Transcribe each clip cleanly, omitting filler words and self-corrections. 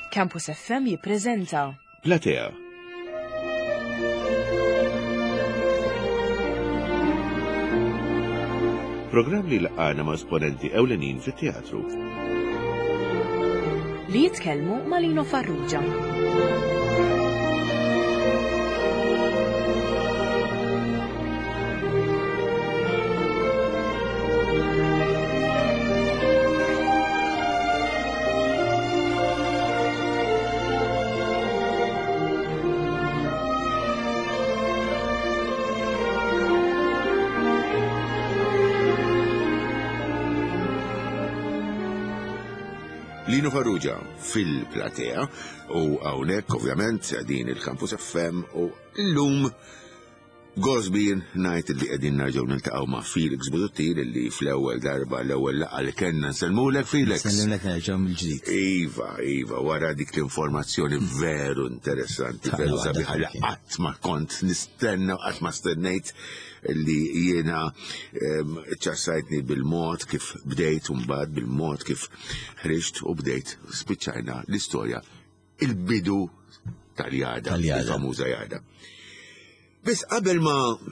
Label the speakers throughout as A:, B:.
A: Campus FM jippreżenta
B: Platea. Programm li laqana ma' esponenti ewlenin fit-teatru.
A: li jitkellmu ma' Lino Farrugia.
C: Lino Farrugia fil-Platea u hawnhekk ovvjament din il-Campus FM u llum Gosbin ngħid li qegħdin nerġgħu niltaqgħu ma' Felix Busuttil li fl-ewwel darba l-ewwel laqgħa li kellna nsellmulek Felix.
D: Nsellimlek nerġgħu mill-ġdid.
C: Iva, wara dik l-informazzjoni veru interessanti, veru sabiħa li qatt ma kont nistenna u qatt ma stennejt li jiena ċassajtni bil-mod kif bdejt u mbagħad bil-mod kif ħriġt u bdejt spiċċajna l-istorja il-bidu tal-jada, il-famuża jada. Biss qabel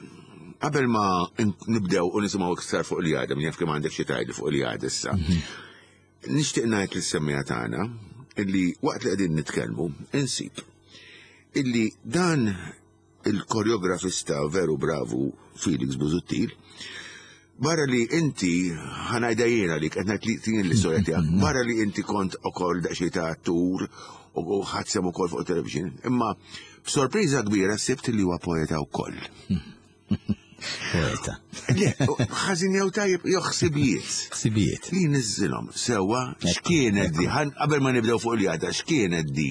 C: ma nibdew u nisimgħu iktar fuq il-jada, min jaf kemm għandek xi tgħidli fuq il-jada issa. Nixtieq ngħid lis-semmija tagħna illi waqt li qegħdin nitkellmu insib illi dan il-koreografista veru bravu Felix Busuttil, barra li inti ħanajda jiena li qed ngħid li tin l-istorja tiegħek, barra li inti kont ukoll daqsxejn ta' attur u ħadsem ukoll fuq television, imma b'sorpriża kbira sibt li huwa poeta wkoll.
D: Poeta.
C: Ħażin jew tajjeb jew ħsibijiet.
D: Ħsibijiet.
C: Li niżilhom sewwa x'kienet di, qabel ma nibdew fuq il-jada x'kienet di.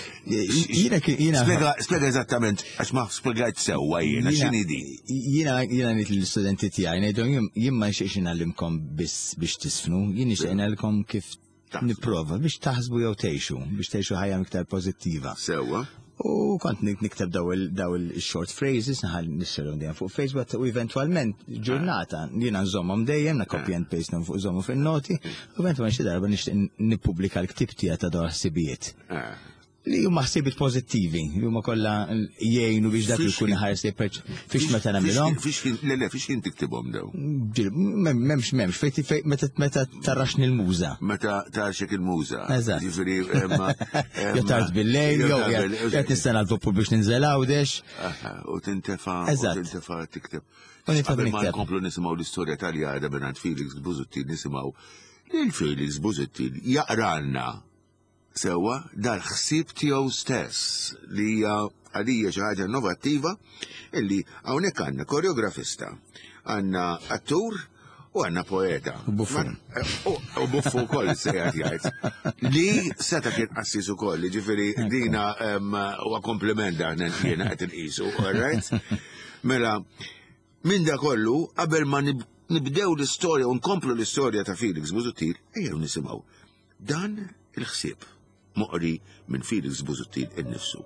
D: Jiena
C: Spjega eżattament għax ma spjegajt sewwa jiena x'inhi di.
D: Jiena ngħid lill-istudenti tiegħi ngħidhom jien ma nixtieqx ingħallimkom biss biex tisfnu, jien nixtieq ngħidilkom kif nipprova biex taħsbu jew biex tgħixu ħajja iktar pożittiva.
C: Sewwa.
D: U kont nikteb daw il-short phrases, naħal nixxerhom dejjem fuq Facebook u eventwalment ġurnata jiena nżommhom dejjem copy and paste fuq żommu fin-noti, u eventwalment xi darba nixtieq nippubblika l-ktieb tiegħi ta' dwar ħsibijiet. Li huma ħsibiet pożittivi, li huma kollha jgħinu biex dak ikun ħarsib fiex meta nagħmilhom.
C: Fiex kien tiktibhom dew?
D: M'hemmx meta tarraxni l-muża.
C: Meta tarxek il-muża.
D: Eżatt.
C: Ġifieri
D: jew tard bil-lejl, jew qed nistenna l-doppur biex ninżel għawdex.
C: U tintefa' tikteb.
D: Qabel
C: ma nkomplu nisimgħu l-istorja tal-jada mingħand Felix Busuttil nisimgħu lil Felix Busuttil jaqralna sewwa dal-ħsieb tiegħu stess li hija għalija xi ħaġa innovattiva illi hawnhekk għandna koreografista, għandna attur u għandna poeta.
D: U buffun.
C: U buffun ukoll se jgħid. Li seta kien qassis ukoll, jiġifieri dina huwa kompliment dan jiena qed inqisu, all right? Mela minn da kollu qabel ma nibdew l-istorja u nkomplu l-istorja ta' Felix Busuttil, ejjew nisimgħu dan il-ħsieb moqri minn Felix Busuttil innifsu.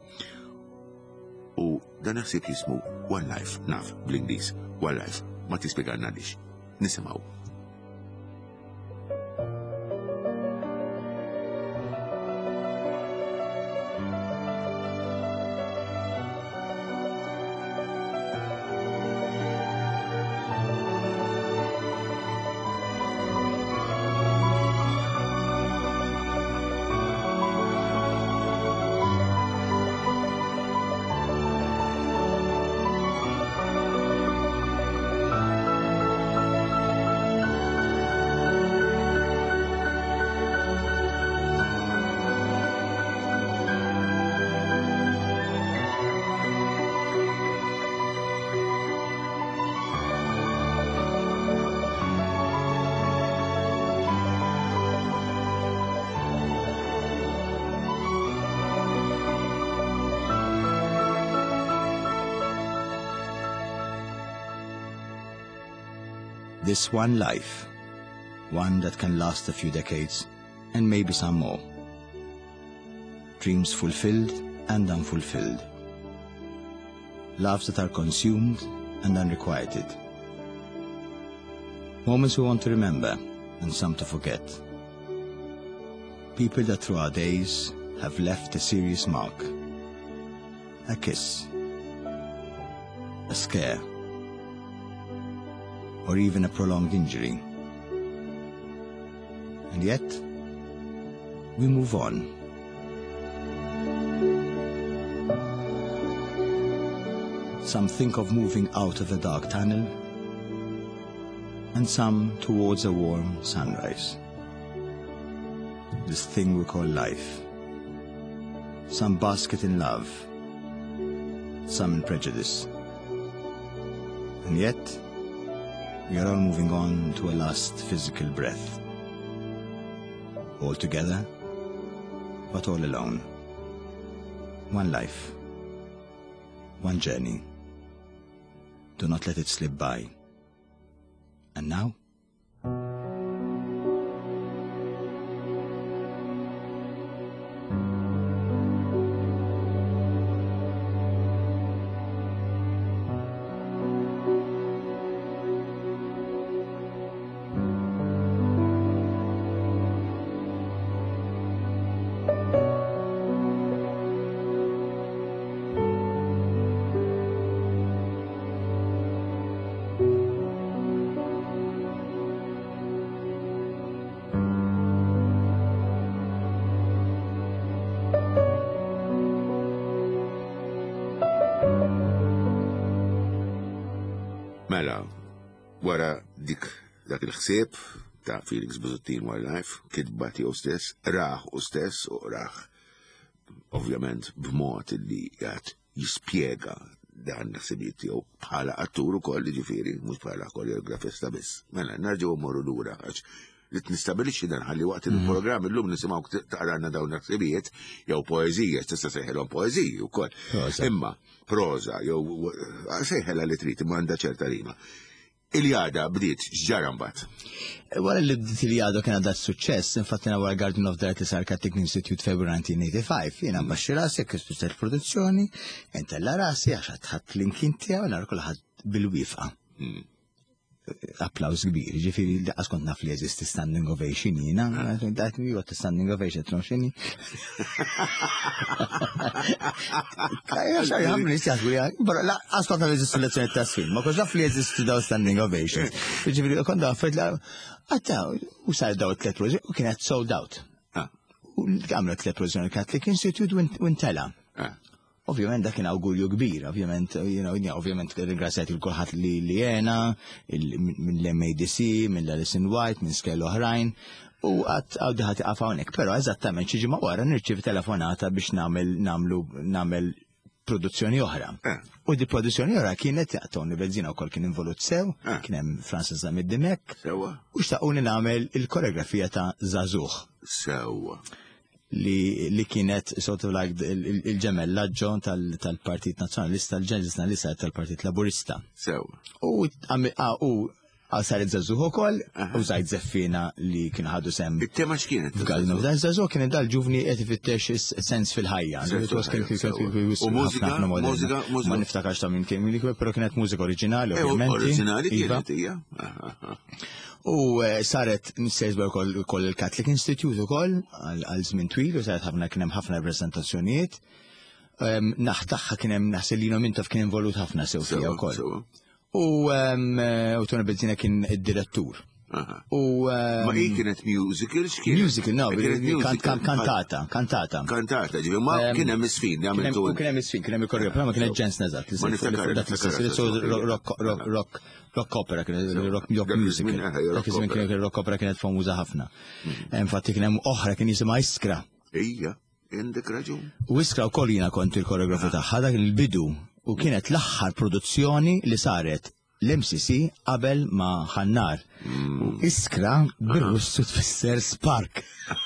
C: U dan ħsieb jismu One Life, naf bl-Ingliż, One Life, ma tispjegalna għaliex. Nisimgħu.
D: This one life, one that can last a few decades, and maybe some more. Dreams fulfilled and unfulfilled. Loves that are consumed and unrequited. Moments we want to remember and some to forget. People that through our days have left a serious mark. A kiss, a scare, or even a prolonged injury. And yet, we move on. Some think of moving out of a dark tunnel, and some towards a warm sunrise. This thing we call life. Some bask it in love, some in prejudice. And yet, we are all moving on to a last physical breath. All together, but all alone. One life, one journey. Do not let it slip by. And now?
C: Mela, wara dak il-ħsieb ta' Felix Buzuttin Wildlife, kitba tiegħu stess, raħ u stess, u raħ ovvjament b'mod li jgħat jispjega dan l-ħsibiet tiegħu bħala attur ukoll, ġifieri, mhux bħala koreografista biss. Mela, nerġgħu mmorru lura għax li nistabilixxi dan ħalli waqt il-programm illum nisimgħu taqrana dawn l-ħsibiet jew poeżija, tista' sejħilhom poeżiji wkoll. Imma proża jew sejħilha li trid imma għandha ċerta rima. Il-jada bdiet x'ġara mbagħad.
D: Wara li bdiet il-jada kien għadha suċċess, infatti wara Garden of the Artists Architect Institute February 1985, jiena mbaxxi rasi kif produzzjoni, entella rasi għax ħadd l-inkien tiegħu nara kulħadd bil-wifqa. Applaus kbir, ġifiri daqqas kont naf li jeżisti standing ovation jina, dat mi għot standing ovation trom xini. Xaj għamni jistjasbu li laqqas kont naf jeżisti lezzjoni ta' sfilm, ma kont naf li jeżisti daw standing ovation. Ġifiri kont naf għatta, u sar daw 3 proġi, u kienet sold out. U għamlu 3 proġi Catholic Institute u intela. Ovvjament dak kien awgurju kbir, ovvjament ringrazzjati l-kulħadd li jena, mill-MADC, mill-Alison White, minn skel oħrajn, u għad diħati għafa hawnhekk. Però eżattament xi ġimgħa wara nirċievi telefonata biex nagħmel produzzjoni oħra. U di produzzjoni oħra kienet Tony Bezzina wkoll kien involut sew, kien hemm Francis Zamid Dimek, u xtaquni nagħmel il-koreografija ta' Zazuh.
C: Sewwa.
D: Li kienet sort of like il-ġemel laġġo tal-Partit Nazzjonalista, l-ġeneralista tal-Partit Laburista. U saret Zazuh ukoll, u żgħid Zeffina li kien ħadu sem.
C: It-tema x'kienet?
D: Dan Zazuh kien dal-ġuvni qed ifittex sens fil-ħajja.
C: U mużika?
D: Ma niftakarx ta' min kien, però kienet mużika oriġinali, ovvjament.
C: Oriġinali kienet hija.
D: U saret nissejżba wkoll il-Catholic Institute ukoll għal żmien twil u saret kien hemm ħafna rappreżentazzjonijiet. Naħtaħħa kien hemm naħseb li Mintov kien involut ħafna sew fiha wkoll. U Tony Bezzina kien id-direttur.
C: Ma hi kienet musical x'kien?
D: Musical, no, kantata.
C: Kantata, ġifi, ma kien hemm isfin,
D: kien hemm isfin, kien hemm il-koreografija, ma kienet ġens neżat.
C: Ma niftakar.
D: Rock opera, rock musical. Kien rock opera kienet famuża ħafna. Infatti kien hemm oħra kien jisimha Iskra.
C: Ija, indek raġun.
D: U Iskra wkoll jiena kont il-koreografu tagħha dak il-bidu u kienet l-aħħar produzzjoni li saret l-MCC qabel ma ħannar. Iskra bir-Russu tfisser spark.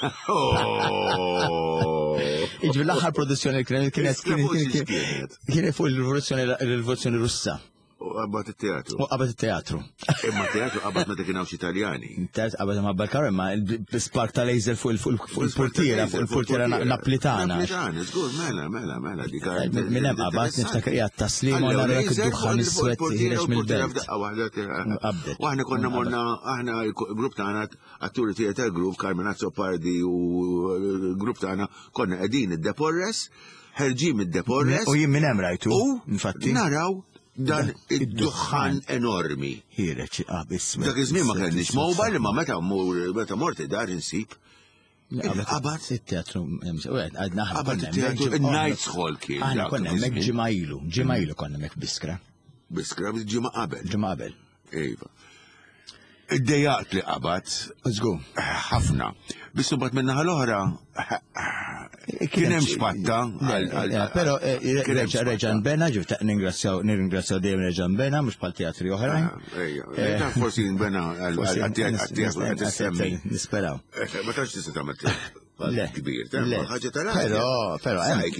D: Iġbi l-aħħar produzzjoni kienet fuq il-rivoluzzjoni Russa.
C: Qabad it-teatru.
D: U qabad it-teatru.
C: Imma teatru qabad meta kien hawn xi Italjani.
D: Teatru qabad ma bal-karra ma l-spark tal-laser fuq il-portiera, fuq il-portiera naplitana.
C: Naplitana, żgur, mela dik.
D: Minn hemm qabad niftakar qiegħed taslim u nara id-duħħan is-swett ħirex mill-belt.
C: U aħna konna morna, aħna l-grupp tagħna atturi theater group, Carmenazzo Pardi u grupp tagħna konna qegħdin id-Deporres, ħerġin id-Deporres.
D: U jien minn hemm rajtu. Infatti.
C: Naraw dan id-duħħan enormi.
D: Ħireġ qabis.
C: Dak iż-żmien ma kellniex mobile imma meta morti dar insib. Qabad
D: it-teatru għadna
C: qabad it-teatru in-Nights Hall kien.
D: Aħna konna hemmhekk ġimgħa ilu konna hemmhekk Biskra.
C: Biskra ġimgħa qabel.
D: Ġimgħa qabel.
C: Iva. Id-dejjaqt li qabad.
D: Żgur.
C: Ħafna. Biss imbagħad min-naħa l-oħra kien hemm xpatta.
D: Però reġa' nbena ġifier nirringrazzjaw dejjem reġa' nbena mhux bħal teatri oħrajn.
C: Forsi nbena għal-teatru qed issemmi.
D: Nisperaw.
C: Ma tantx tista' tagħmel kbir, ħaġa
D: Però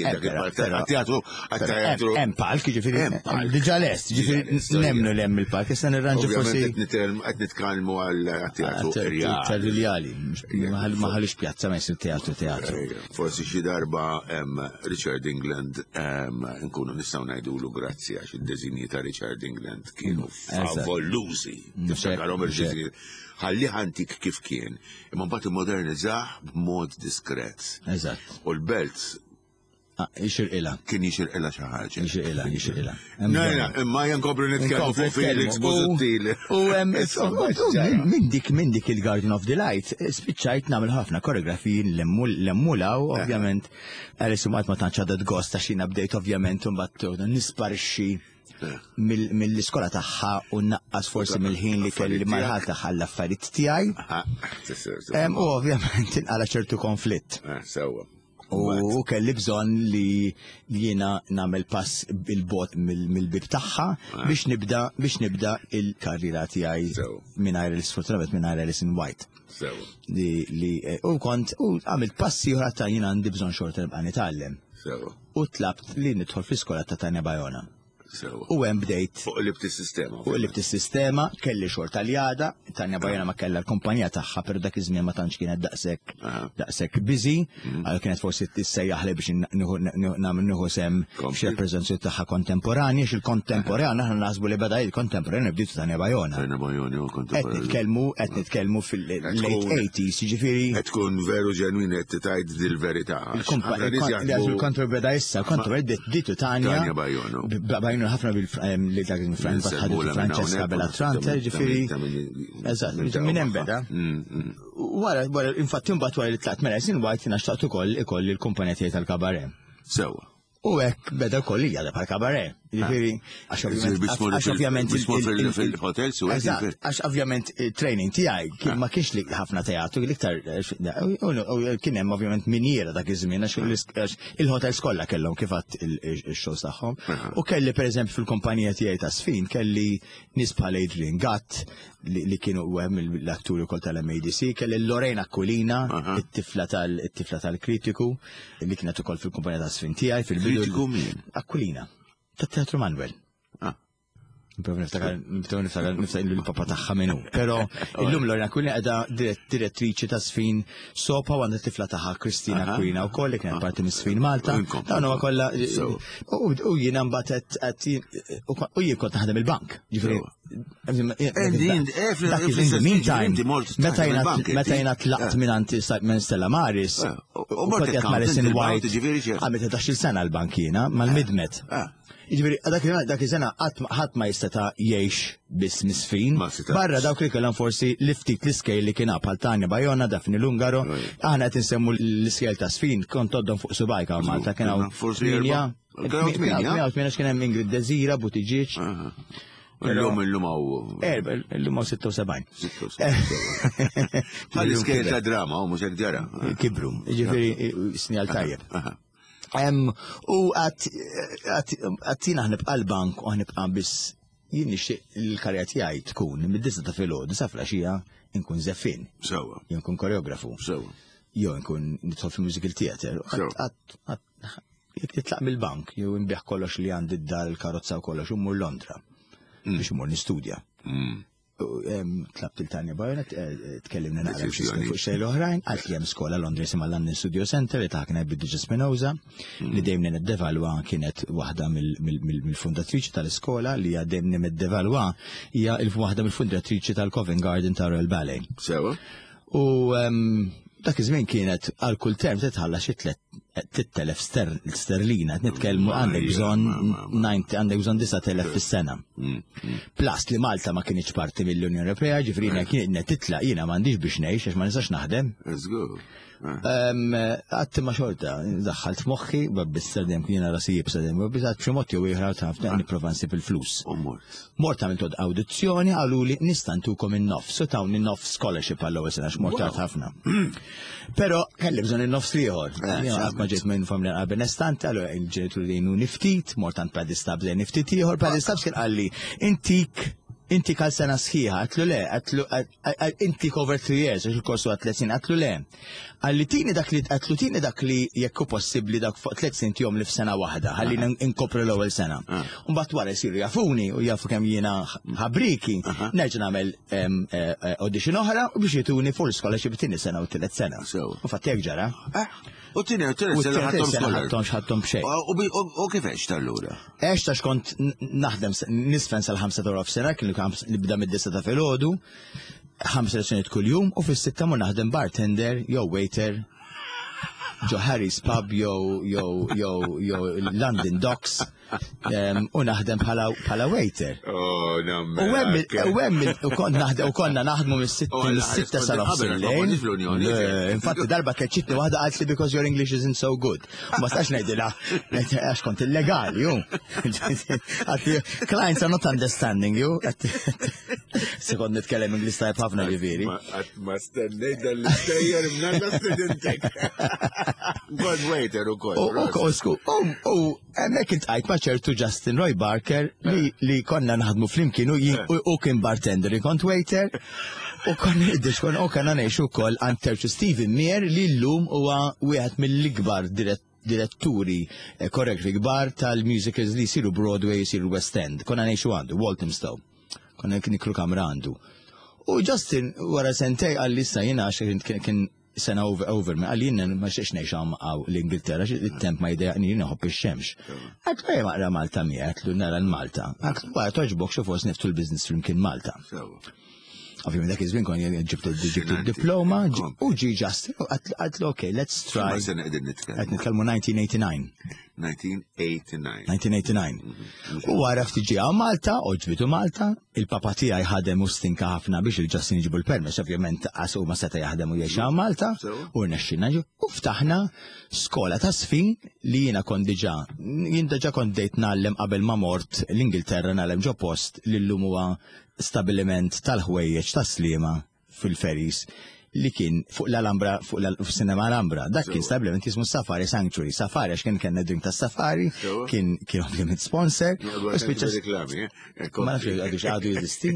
D: hemm palk, ġifieri diġà lest, ġifieri nemmnu li hemm il-palk, issa nirranġu forsi
C: qed nitkellmu għal-teatru
D: Riljali, ma ħallux pjazza ma jsir teatru.
C: Forsi xi darba Richard England nkunu nistgħu ngħidulu grazzi għax id-deżinji ta' Richard England kienu favolużi. Niftakarhom ħalli ħantik kif kien, imma mbagħad immodernizzah b'mod diskret.
D: Eżatt.
C: U l-belt
D: Ixirqilha.
C: Kien jixirqilha xi ħaġa.
D: Ixirqilha.
C: Imma jankobru nitkellmu fuq Felix Bużuttil.
D: Minn dik il-Garden of Delight spiċċajt nagħmel ħafna koreografiji l-emmulaw, ovvjament Alice ma tantx għadet gost għax jiena bdejt ovvjament u mbagħad nisparixxi mill-iskola tagħha u naqqas forsi mill-ħin li kelli marħal tagħha l-affarijiet tiegħi. U ovvjament inqala ċertu konflitt. U kelli bżonn li jiena nagħmel pass bil-bot mill-bib tagħha biex nibda il-karriera tiegħi mingħajr sfortunatament mingħajr Alison White. U kont għamilt passi oħra ta' jiena għandi bżonn xorta nibqa' nitgħallem. U tlabt li nidħol fl-iskola ta' Tanja Bajona. U hemm bdejt
C: fuq il-sistema.
D: Fuq il-sistema kelli xorta li Tanja Bajona ma kellha l-kumpanija tagħha per dak iż-żmien ma tantx kienet daqshekk busy, għal kienet forsi tissejjaħli biex nieħu sem xi rappreżentazzjoni tagħha kontemporanja, il-kontemporanja aħna naħsbu li beda il-kontemporanja bdiet Tanja Bajona.
C: Tanja Bajona u kontemporanja.
D: Qed nitkellmu fil-late 80s, jiġifieri.
C: Qed tkun veru ġenwin qed tgħid dil-verità.
D: Il-kontra beda issa, kontra bdiet Tanja Bajona ħafna bil-Francesca Bellatrante, ġifiri. Eżatt, minn hemm beda. Wara, infatti mbagħad wara li tlaqt mela sin White naxtaqt ukoll ikolli l-kumpanija tiegħi tal-kabaret.
C: Sewwa.
D: U hekk beda kollija bħal kabaret. Ġifieri għax ovvjament
C: fil-hotels u
D: għax ovvjament training tiegħi kien ma kienx li ħafna teatru, l-iktar kien hemm ovvjament miniera dak iż-żmien għax il-hotels kollha kellhom kif għadd ix-shows tagħhom. U kelli pereżempju fil-kumpanija tiegħi ta' Sfin kelli nies bħal Adrian Gatt li kienu hemm l-atturi wkoll tal-MADC, kelli Lorena Aquilina, it-tifla tal-kritiku li kienet ukoll fil-kumpanija ta' Sfin tiegħi fil-bidu. Aquilina. Tat-Teatru Manuel. Niftakar il-papa tagħha minnu. Però illum Lorena Aquilina qiegħda direttriċi ta' Sfin Sopa u għandha tifla tagħha Kristina Aquilina wkoll li kienet parti mis Sfin Malta. Dawn huwa kollha u jiena mbagħad u jien kont naħdem il-bank. Meta jiena tlaqt minn Stella Maris u kont qed Alison White għamilt 11 sena l-bank jiena mal-midmet. Jiġifieri dak iż-żena ħadd ma jista' jgħix biss misfin. Barra dawk li kellhom forsi l-ftit l-iskejl li kien bħal Tanja Bajona, Daphne Lungaro, aħna qed insemmu l-iskejl ta' Sfin, kont toddhom fuq subajka Malta kien hawn 8 kien hemm Ingrid Desira, Butiġiġ.
C: Illum hawn
D: 76.
C: Għal-iskejl ta' drama, mhux hekk ġara.
D: Kibru, jiġifieri snjal tajjeb. U għattina ħnibqa l-bank u ħnibqa biss jien nixtieq il-karriera tiegħi tkun mid-disa ta' filgħodu sa flaxija nkun żeffin.
C: Sewwa.
D: Jew nkun koreografu.
C: Sewwa.
D: Jew nkun nidħol fil-musical theatre. Jekk titlaq mill-bank jew inbieħ kollox li għandi d-dar il-karozza u kollox u mmur Londra. biex imur nistudja. Tlabt il-Tanja Bajonet, tkellimna naqra fuq xejn l-oħrajn, għalt li hemm skola Londra jisimha London Studio Center li taħkna bid-Diġa Spinoza, li dejjem niddevalwa kienet waħda mill-fundatriċi tal-iskola li hija dejjem niddevalwa hija waħda mill-fundatriċi tal-Covent Garden ta' Royal Ballet.
C: Sewa.
D: U dak iż-żmien kienet għal kull term titħalla xi 3,000 sterlina, nitkellmu għandek bżonn 9,000 fis-sena. Plus li Malta ma kienx parti mill-Unjoni Ewropea, ġifrina kienet titlaq jiena m'għandix biex ngħix għax ma nistax naħdem. Għatti ma xorta, daħħalt moħħi, babbisser dem kiena rasi jibsa dem, babbisat ximot jew jħrar tafna niprofa nsib il-flus. Mort għamil tod audizzjoni għallu li nistantukom in-nofs, so tawni nofs scholarship għall-ewwel sena x'mort ħafna. Pero kelli bżonn in-nofs liħor. Ma ġejt minn familja għal benestanti, għallu il-ġenituri dejnu niftit, mortant padistab dejn niftit ieħor, padistab kien għalli intik għal sena sħiħa, għatlu le, intik over 3 years, għax il-korsu għat 3 sin, għatlu le. Għalli tini dak li jekku possibli dak fuq 3 sin tijom li f'sena wahda, għalli nkopru l-ewel sena. Unbat wara jisiru jafuni u jafu kem jiena ħabriki, nerġa nagħmel audition oħra u biex jituni full scholarship tini sena u 3 sena. U fattek ġara.
C: U tini sena
D: ħattom bxej.
C: U kifex tal-lura?
D: Eċ tax kont naħdem nisfen sal-5 f'sena, kien li bda mid-9 ta' filgħodu, 5 lezzjonijiet kull jum u fis-6 mu naħdem bartender jew waiter ġo Harry's Pub jew London Docks u naħdem bħala waiter. U konna naħdmu mis-6 sal-ofs il-lejl. Infatti darba keċċitni waħda għalt li because your English isn't so good. Ma stax ngħidilha għax kont illegali ju. Clients are not understanding you. Sekond nitkellem Ingliż tajb ħafna li veri.
C: Ma stennejt dal-istejjer mnanda studentek. God waiter u kol.
D: U emmek intqajt ma ċertu Justin Roy Barker li konna naħdmu flimkien u kien bartender, kont waiter. U konna id-dix u konna neħxu kol għanterċu Stephen Meyer li l-lum huwa wieħed mill-ikbar diretturi korrekri kbar tal-musicals li jisiru Broadway, jisiru West End. Konna neħxu għandu, Walthamstow. Konna niklu kamra għandu. U Justin wara sentej għall-issa jina kien sena over me għalli ma xiex neħxam għaw l-Ingilterra, il-temp ma jdejaqni jina hopp il-xemx. Għatlu għaj maqra Malta mija, għatlu nara l-Malta. Għatlu għaj toġbok xofos niftu l-business flimkien Malta. Ovvijament dak iż-żmien kon ġibtu d-diploma u ġi Justin għatlu ok, let's try. Għat nitkellmu 1989. 1989. U għara ftiġi għaw Malta, oġbitu Malta, il-papa tijaj ħadem u stinka ħafna biex il-Justin iġibu l-permess, ovvijament għasu ma seta jaħdem u jiexaw Malta, u rnexxina u ftaħna skola ta' sfin li jina kon diġa, jien diġa kon dejt nallem qabel ma mort l-Ingilterra nallem ġo post li l-lum huwa stabiliment tal-ħwejjeġ ta' slima fil-Ferries li kien fuq l-Alhambra, fuq l-Cinema Alhambra. Dak kien stabiliment jismu Safari Sanctuary. Safari, għax kien drink ta' Safari, kien ovvijament sponsor. Ma nafx għadu jizisti,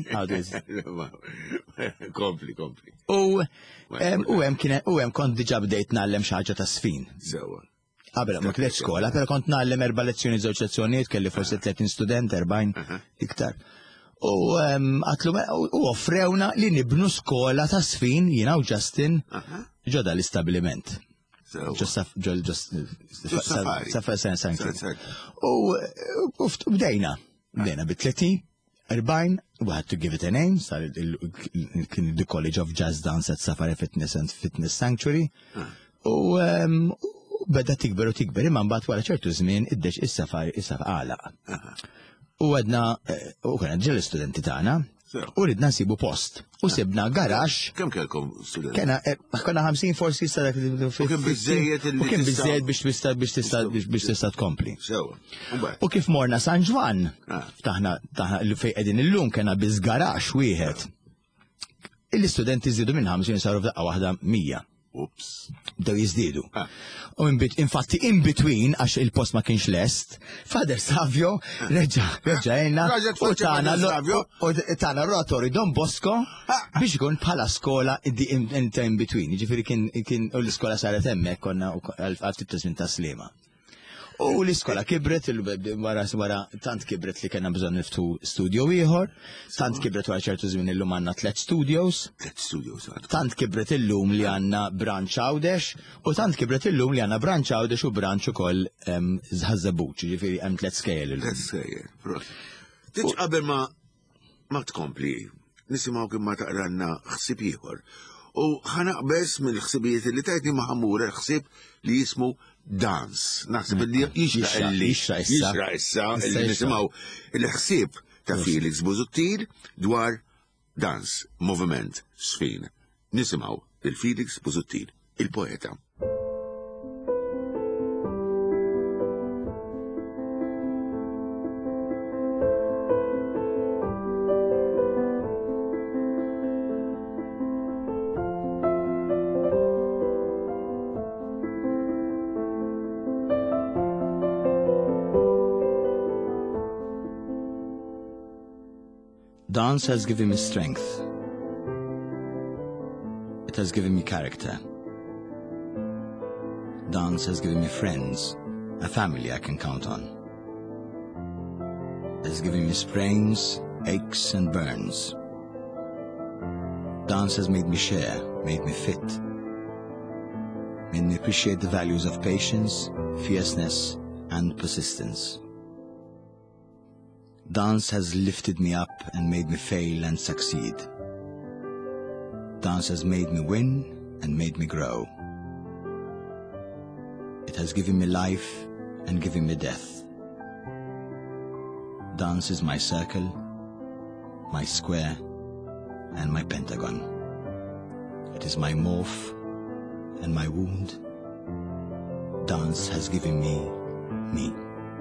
C: Kompli.
D: U hemm kont diġà bdejt nallem xi ħaġa ta' sfin. Qabel ma kienet skola, però kont nallem 4 lezzjoni, 2 lezzjonijiet, kelli forsi 30 student, 40 iktar. U offrewna li nibnu skola ta' sfin jina u Justin ġoda l-istabiliment. U bdejna bit-30, 40, we had to give it a name, kien the College of Jazz Dance at Safari Fitness and Fitness Sanctuary. U beda tikber u tikber, imman bat wara ċertu żmien id-dex is-safari għalaq. U għedna, u kena ġel studenti tagħna, u ridna nsibu post. U sibna garax.
C: Kemm kelkom studenti?
D: Kena 50 forsi issa dak.
C: U kien
D: biżejjed biex tista' tkompli. U kif morna San Ġwan, taħna li fejn qegħdin illum kena biż garax wieħed. Il-studenti żdiedu minn 50 saru f'daqqa waħda 100.
C: Ups.
D: Daw jizdidu. U infatti in between, għax il-post ma kienx lest, Fader Savio reġajna u tana l-oratori Don Bosco biex ikun bħala skola in between. Ġifiri kien u l-skola saret emmek konna għal-tibtasmin ta' slima. U l-iskola kibret, wara tant kibret li kena bżon niftu studio ieħor, tant kibret wara ċertu żmien illum għandna 3 studios, tant kibret illum li għandna branch Għawdex, u tant kibret illum li għandna branch Għawdex u branch ukoll Ħazzabuċ, ġifieri hemm 3 skejjel illum.
C: 3 skejjel. Tiġ qabel ma tkompli, nisimgħu kien ma taqranna ħsieb ieħor. U ħanaqbes mill-ħsibijiet li tajtni ma' ħammura ħsieb li jismu dans. Naħseb li jixra issa li nisimgħu il-ħsieb ta' Felix Busuttil dwar dans, moviment, sfin. Nisimgħu il-Felix Busuttil, il-poeta.
D: Dance has given me strength. It has given me character. Dance has given me friends, a family I can count on. It has given me sprains, aches and burns. Dance has made me share, made me fit, made me appreciate the values of patience, fierceness and persistence. Dance has lifted me up and made me fail and succeed. Dance has made me win and made me grow. It has given me life and given me death. Dance is my circle, my square, and my pentagon. It is my morph and my wound. Dance has given me me.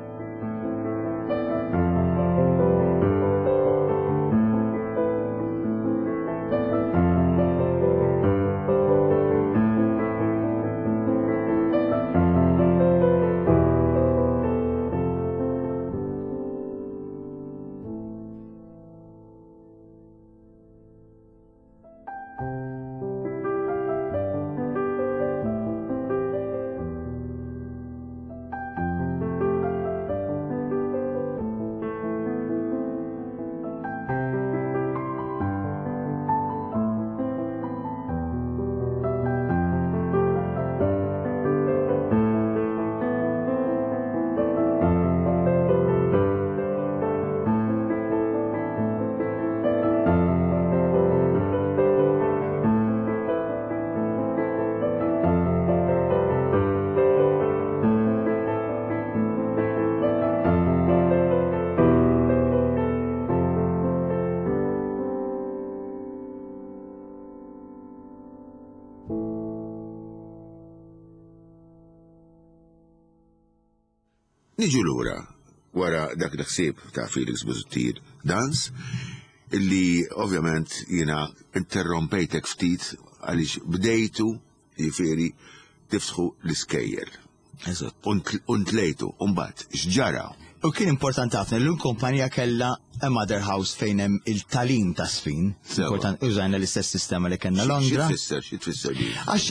C: Niġu lura wara dak l-ħsieb ta' Felix Busuttil dans, illi ovvjament jiena interrompejtek ftit għaliex bdejtu jifieri tiftħu l-iskejjel. Untlejtu, mbagħad x'ġara.
D: U kien importanti ħafna l-kumpanija kellha a mother house fejn hemm il-talim ta' sfin. Użajna l-istess sistema li kellna Londra.
C: Xi tfisser li?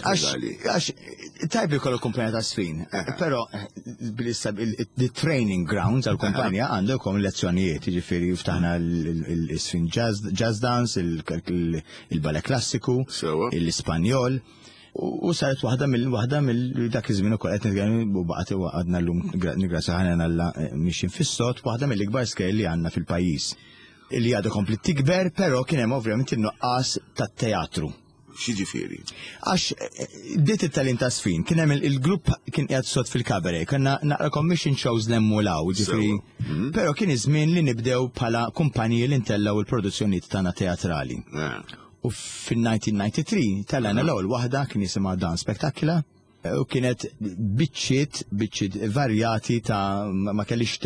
D: Għax tajb ikollu kumpanija ta' sfin, però il-training grounds għall-kumpanija għandu jkun lezzjonijiet, jiġifieri ftaħna l-sfin jazz dance, il-ballet klassiku, l-Ispanjol. U saret waħda mill dak iż-żmien ukoll qed nitkellmu baqgħet għadna llum nigrasa ħana Alla mixin fis-sod waħda mill-ikbar skejl li għandna fil-pajjiż. Li għadu kompli tikber, però kien hemm ovvjament in-nuqqas tat-teatru.
C: X'jiġifieri?
D: Għax diet it-talent ta' sfin, kien hemm il-grupp kien qiegħed sod fil-kabaret, kellna naqra commission shows l-emmulaw, ġifieri. Però kien iż-żmien li nibdew bħala kumpaniji li ntellaw il-produzzjonijiet tagħna teatrali. U fil-1993 tellana l-ewwel waħda kien jisimha Dan Spectacular u kienet biċċiet varjati ta' ma kellix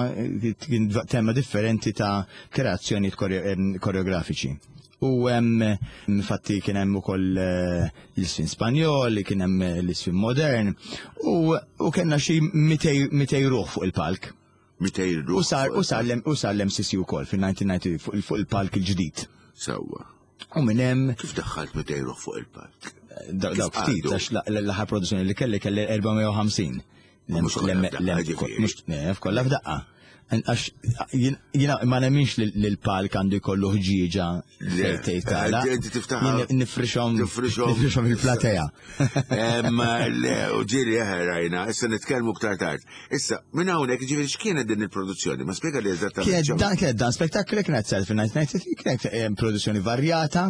D: tema differenti ta' kreazzjonijiet koreografiċi. U infatti kien hemm ukoll l-isfin Spanjol, kien hemm l-isfin modern u kellna xi 200 ruħ fuq il-palk.
C: 200 ruħ.
D: U sar l-MCC wkoll fil-1993 fuq il-palk il-ġdid.
C: Sewwa.
D: U minn hemm
C: kif daħħalt 200 ruħ fuq il-palk?
D: Dawk ftit għax l-aħħar produzzjoni li kelli 450. Kollha f'daqqa. Jina ma nemminx l-palk għandu jkollu ħġieġa fejtej tala. Nifrixhom il-platea.
C: U ġiri rajna, issa nitkellmu ktar tard. Issa, minn hawnhekk ġifieri x'kienet din il-produzzjoni? Ma spjega li eżattament.
D: Kienet dan spektaklu kienet self fin-1993, kienet produzzjoni varjata.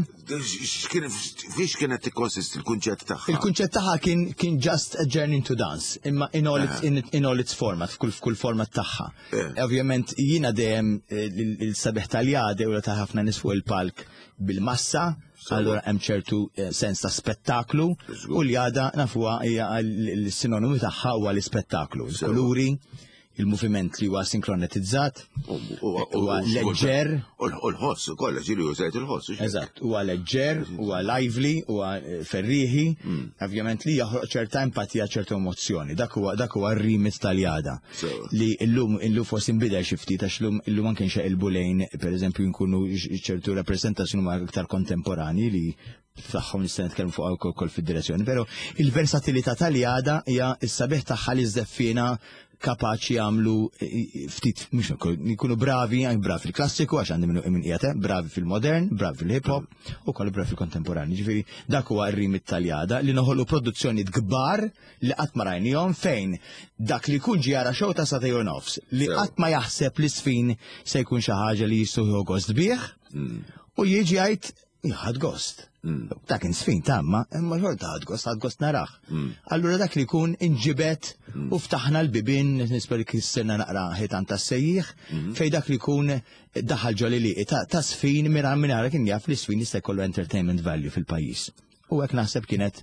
C: Fiex kienet tikkonsisti l-kunċett tagħha?
D: Il-kunċett tagħha kien just a journey into dance, imma in all its format, f'kull format tagħha. Ovvjament jiena dejjem il-sabiħ tal-jade u ta' ħafna nies fuq il-palk bil-massa, allura hemm ċertu sens ta' spettaklu u l-jada nafuha hija l-sinonimu tagħha huwa l-ispettaklu, il-kuluri, il-moviment li huwa sinkronetizzat, huwa leġġer.
C: U l-ħoss ukoll ġieli użajt il-ħoss.
D: Eżatt, huwa leġġer, huwa lively, huwa ferriħi, ovvjament li jaħloq ċerta empatija, ċerta emozzjoni. Dak huwa r-remit tal-jada. Li llum forsi nbidel xi ftit għax illum anke nxeqilbu lejn pereżempju nkunu ċertu rappreżentazzjoni ma' iktar kontemporani li tagħhom nista' nitkellmu fuq ukoll fid-direzzjoni, però il-versatilità tal-jada hija s-sabiħ tagħha li żdeffina kapaċi għamlu ftit, nikunu bravi fil-klassiku, għax għandi minn qiegħed, bravi fil-modern, bravi fil-hip-hop, u kollu bravi fil-kontemporani. Ġifieri dak huwa r-rimit tal-jada li noħolqu produzzjoni kbar li qatt ma rajnihom fejn dak li jkun ġiara xew ta' satej u nofs, li qatt ma jaħseb li sfin se jkun xi ħaġa li jistgħu gost bih u jiġi jgħid ħad gost. Dak sfin tamma, imma xorta ħad gost naraħ. Allura dak li jkun inġibet u ftaħna l-bibin, nisper li kisserna naqra ħitan ta' sejjiħ, fej dak li jkun daħal ġoli li ta' sfin minna kien jaf li sfin jista' jkollu entertainment value fil-pajjiż. U hekk naħseb kienet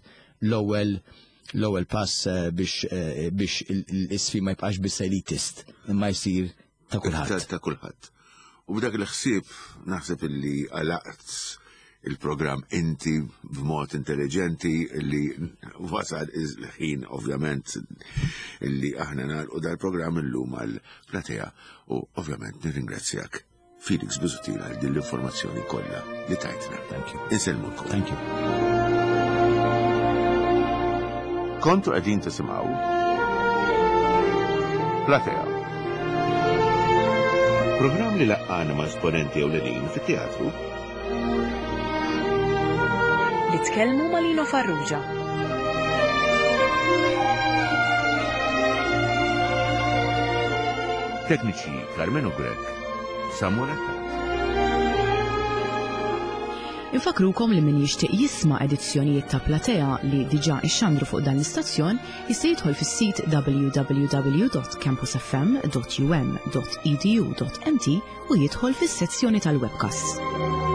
D: l-ewwel pass biex l-isfin ma jibqax biss elitist, imma jsir ta' kulħadd.
C: Ta' kulħadd. U b'dak il-ħsieb naħseb illi għalaqt il-programm inti b'mod intelligenti li wasal il-ħin ovvjament li aħna nagħlqu dal-programm illum għall-platea u ovvjament nirringrazzjak Felix Busuttil għal din l-informazzjoni kollha li tajtna.
D: Thank you.
C: Inselmulkom.
D: Thank you.
B: Kontu qegħdin tisimgħu Platea. Programm li laqqana ma' esponenti ewlenin fit-teatru
A: li tkellmu ma' Lino Farrugia.
B: Tekniċi Carmen Ugrek, Samuel.
A: Infakrukom li min jixtieq jisma' edizzjonijiet ta' Platea li diġà ixxandru fuq dan l-istazzjon jista' jidħol fis-sit www.campusfm.um.edu.mt u jidħol fis-sezzjoni tal-webcasts.